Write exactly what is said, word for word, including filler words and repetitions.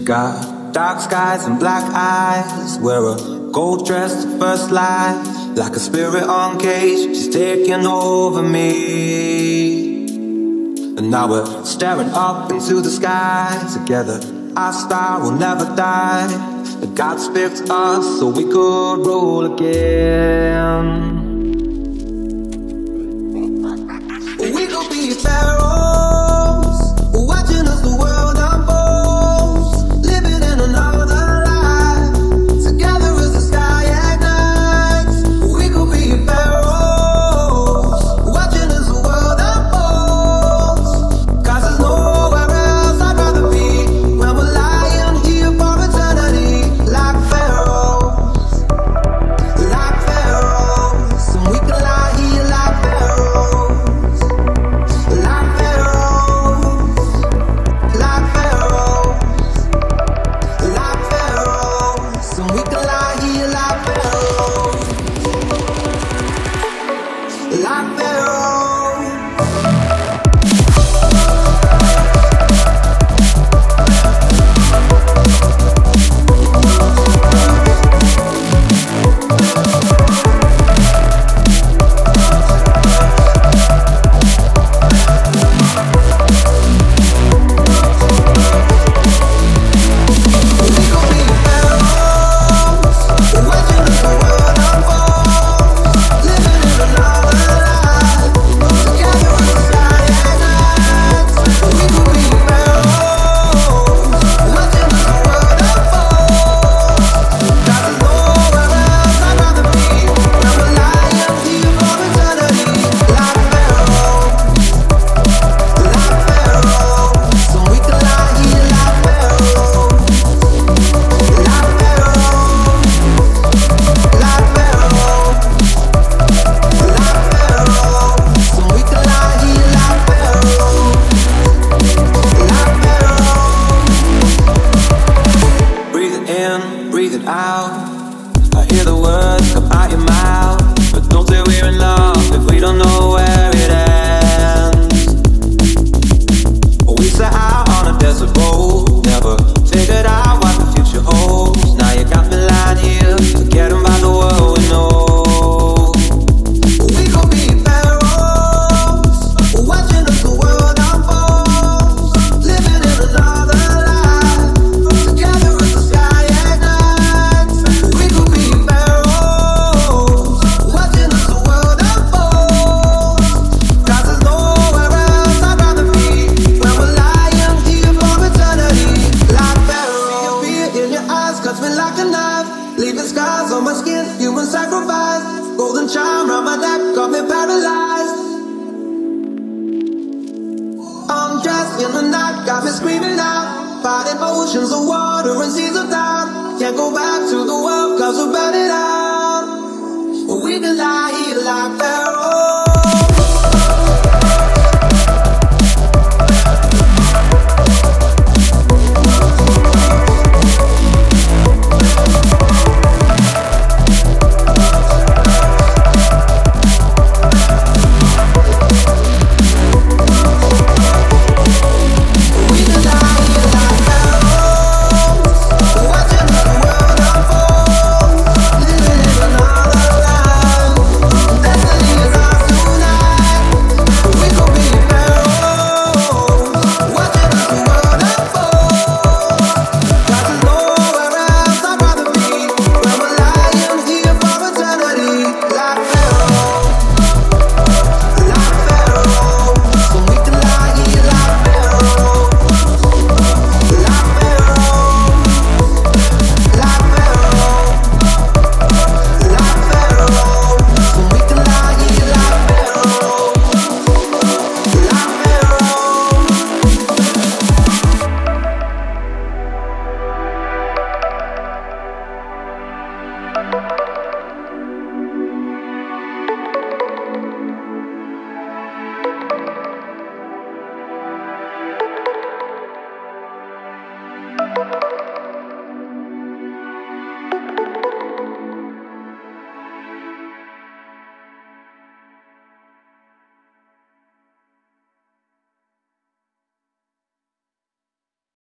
got dark skies and black eyes. Wear a gold dress to first light. Like a spirit on cage, she's taking over me. And now we're staring up into the sky together. Our star will never die. And God picked us so we could roll again. We could be pharaohs, watching as the world unfolds, living in another life, together as the sky ignites. We could be pharaohs, watching as the world unfolds, 'cause there's nowhere else I'd rather be when we're lying here for eternity, like pharaohs, like pharaohs, and we can lie here like pharaohs. Like pharaohs, like pharaohs, like pharaohs, and we can lie here like pharaohs, like pharaohs. Breathe it out. I hear the words come out your mouth, but don't say we're in love if we don't know where it ends. We set out on a desert road, never figured out what the future holds. Now you got me lying here, forgetting about the world we know. We gon' be pharaohs, watching as the world unfolds, living in another life, together as the sky ignites. We could be pharaohs, watching as the world unfolds, 'cause there's nowhere else I'd rather be when we're lying here for eternity, like pharaohs. Fear in your eyes cuts me like a knife, leaving scars on my skin, human sacrifice. Golden charm round my neck, got me paralyzed. Undressed in the night, got me screaming out, fighting oceans of water and seas of doubt. Can't go back to the world 'cause we're burning out. We can lie here like pharaohs.